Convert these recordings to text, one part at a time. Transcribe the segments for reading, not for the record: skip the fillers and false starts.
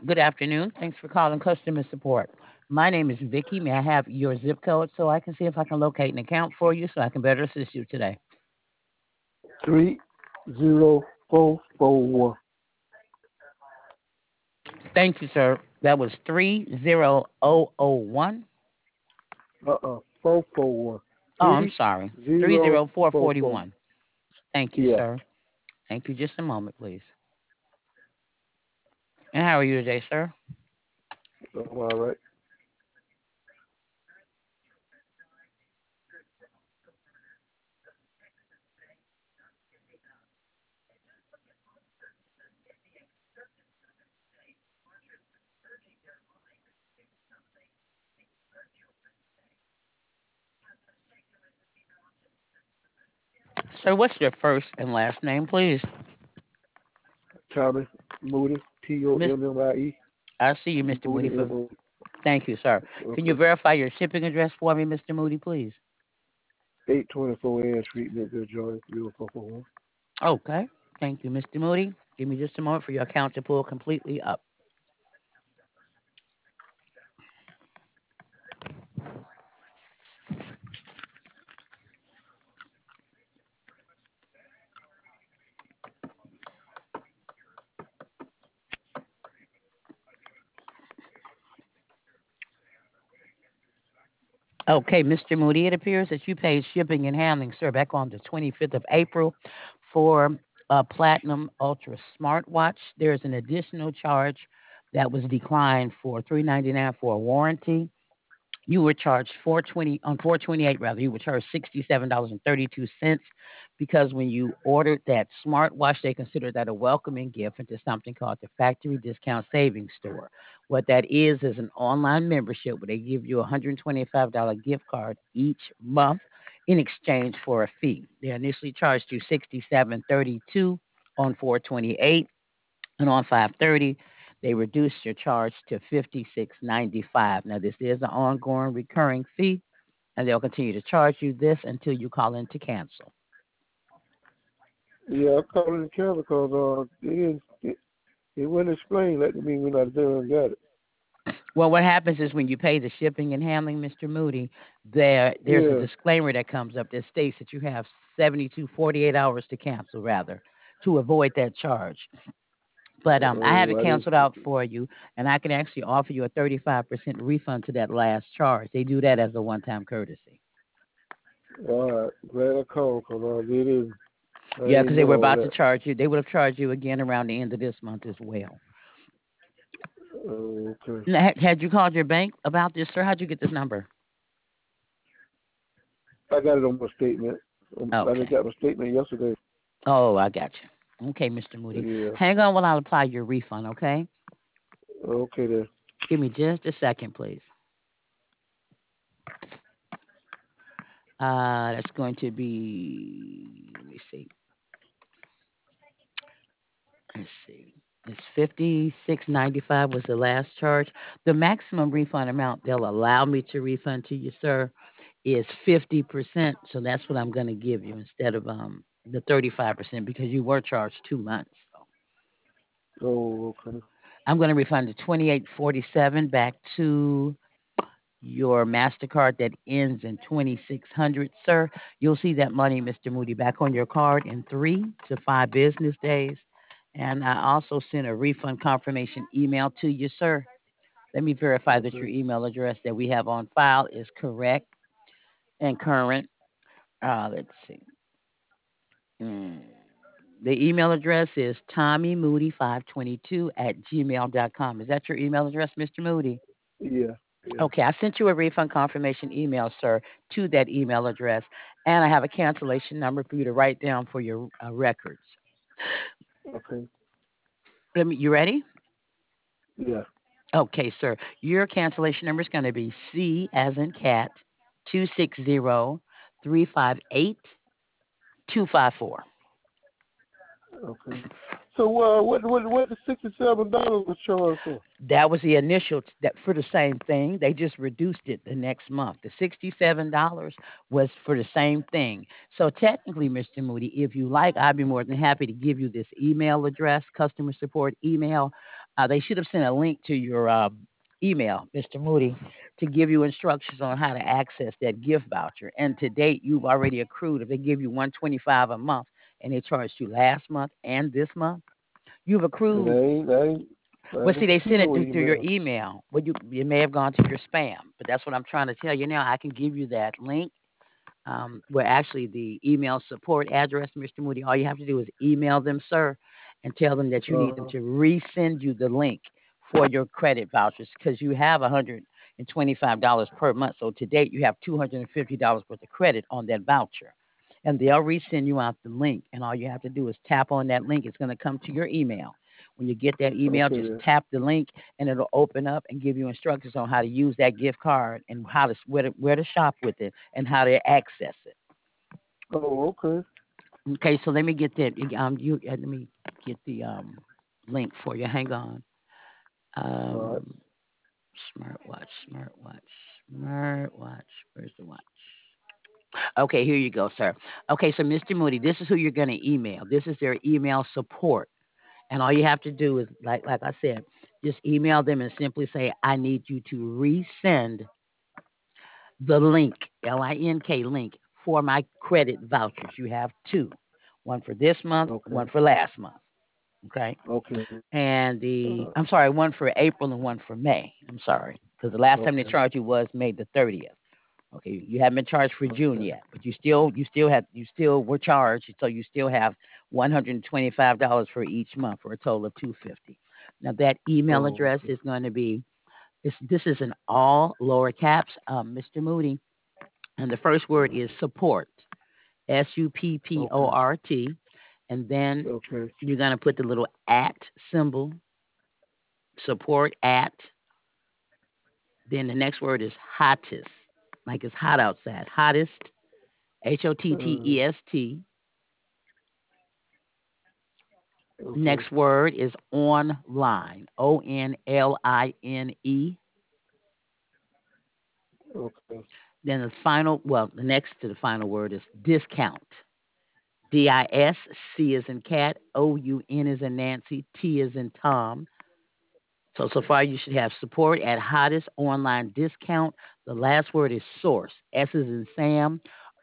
Good afternoon. Thanks for calling customer support. My name is Vicky. May I have your zip code so I can see if I can locate an account for you so I can better assist you today? 30441. Thank you, sir. That was 30001. 441. Oh, I'm sorry. 30441. 300441. Thank you, Yeah. sir. Thank you. Just a moment, please. And how are you today, sir? All right. Sir, what's your first and last name, please? Tommy Moody. Miss, Tommie. I see you, Mr. Moody. Moody. For M-O. Thank you, sir. Can you Okay. verify your shipping address for me, Mr. Moody, please? 824 Ann Street, Midville, Georgia. 04441. Okay. Thank you, Mr. Moody. Give me just a moment for your account to pull completely up. Okay, Mr. Moody, it appears that you paid shipping and handling, sir, back on the 25th of April for a Platinum Ultra smartwatch. There's an additional charge that was declined for $399 for a warranty. You were charged 420 on 428 rather. You were charged $67.32 because when you ordered that smartwatch, they considered that a welcoming gift into something called the Factory Discount Savings Store. What that is an online membership where they give you a $125 gift card each month in exchange for a fee. They initially charged you $67.32 on 428, and on 530 they reduced your charge to 56.95. Now this is an ongoing recurring fee, and they'll continue to charge you this until you call in to cancel. Yeah, I called in the camera because it wasn't explained. Let me when I there and got it. Well, what happens is when you pay the shipping and handling, Mr. Moody, there's a Yeah. disclaimer that comes up that states that you have 72, 48 hours to cancel, rather, to avoid that charge. But I have Oh, it I didn't. canceled out for you, and I can actually offer you a 35% refund to that last charge. They do that as a one-time courtesy. All right. Glad I called because it is. I Yeah, because ain't they know were all about to that. charge you. They would have charged you again around the end of this month as well. Oh, okay. Now, had you called your bank about this, sir? How'd you get this number? I got it on my statement. I just Okay. got my statement yesterday. Oh, I got you. Okay, Mr. Moody. Yeah. Hang on while I apply your refund, okay? Okay then. Give me just a second, please. That's going to be, let me see. Let's see. It's 56.95 was the last charge. The maximum refund amount they'll allow me to refund to you, sir, is 50%. So that's what I'm going to give you instead of the 35% because you were charged 2 months. So Oh, okay. I'm going to refund the 28.47 back to your MasterCard that ends in 2600, sir. You'll see that money, Mr. Moody, back on your card in 3 to 5 business days. And I also sent a refund confirmation email to you, sir. Let me verify that your Okay. email address that we have on file is correct and current. Let's see. Mm. The email address is tommymoody522 at gmail.com. Is that your email address, Mr. Moody? Yeah. Yeah. Okay, I sent you a refund confirmation email, sir, to that email address, and I have a cancellation number for you to write down for your records. Okay. You ready? Yeah. Okay, sir. Your cancellation number is going to be C as in cat 260-358-254. Okay. So what the $67 was charged for? That was the initial that for the same thing. They just reduced it the next month. The $67 was for the same thing. So technically, Mr. Moody, if you like, I'd be more than happy to give you this email address, customer support email. They should have sent a link to your email, Mr. Moody, to give you instructions on how to access that gift voucher. And to date, you've already accrued. If they give you 125 a month, and they charged you last month and this month, you've And accrued. I Well, see, didn't they see sent it no through your email. email. Well, it may have gone to your spam, but that's what I'm trying to tell you now. I can give you that link. Where actually the email support address, Mr. Moody, all you have to do is email them, sir, and tell them that you need them to resend you the link for your credit vouchers because you have $125 per month. So to date, you have $250 worth of credit on that voucher. And they'll resend you out the link. And all you have to do is tap on that link. It's going to come to your email. When you get that email, Okay just then. tap the link and it'll open up and give you instructions on how to use that gift card and how to where to shop with it and how to access it. Oh, okay. Okay, so let me get that. Let me get the link for you. Hang on. All right. Um, smartwatch. Where's the watch? Okay, here you go, sir. Okay, so Mr. Moody, this is who you're going to email. This is their email support. And all you have to do is, like I said, just email them and simply say, I need you to resend the link, LINK link, for my credit vouchers. You have two, one for this month, Okay. one for last month. Okay. Okay. And I'm sorry, one for April and one for May. I'm sorry. Because the last time they Okay. charged you was May the 30th. Okay, you haven't been charged for June Okay. yet, but you still were charged, so you still have $125 for each month for a total of 250. Now that email Oh, address is going to be this is in all lower caps, Mr. Moody, and the first word is support, okay. SUPPORT, and then Okay. you're going to put the little at symbol, support at. Then the next word is hottest, like it's hot outside, hottest, Uh, HOTTEST. okay. Next word is online, ONLINE. Okay. Then the next to the final word is discount. DIS, C is in cat, OUN is in Nancy, T is in Tom. So far you should have support at hottest online discount. The last word is source. S is in Sam,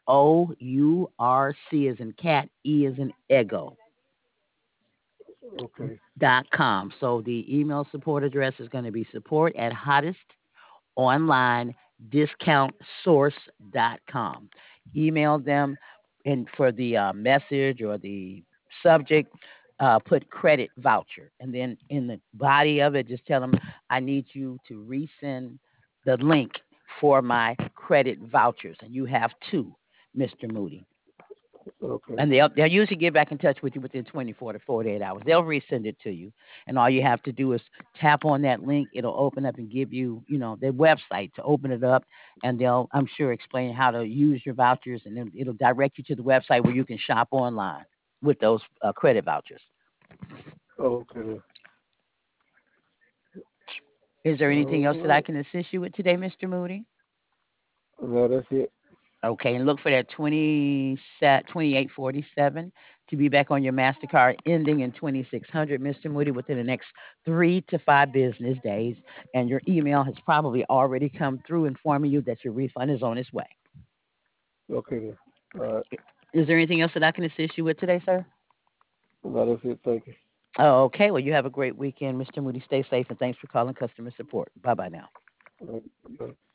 OURC is in cat, E is in ego. Okay. .com. So the email support address is going to be support at hottest online discount source.com. Email them and for the message or the subject, put credit voucher. And then in the body of it, just tell them, I need you to resend the link for my credit vouchers. And you have two, Mr. Moody. Okay. And they'll usually get back in touch with you within 24 to 48 hours. They'll resend it to you, and all you have to do is tap on that link. It'll open up and give you, their website to open it up, and they'll, I'm sure, explain how to use your vouchers, and then it'll direct you to the website where you can shop online with those credit vouchers. Okay. Is there anything else All that I right. can assist you with today, Mr. Moody? No, that's it. Okay, and look for that 2847 to be back on your MasterCard ending in 2600, Mr. Moody, within the next 3 to 5 business days. And your email has probably already come through informing you that your refund is on its way. Okay then. All right. Is there anything else that I can assist you with today, sir? No, that's it. Thank you. Oh, okay. Well, you have a great weekend, Mr. Moody. Stay safe, and thanks for calling customer support. Bye bye now. All right. Bye.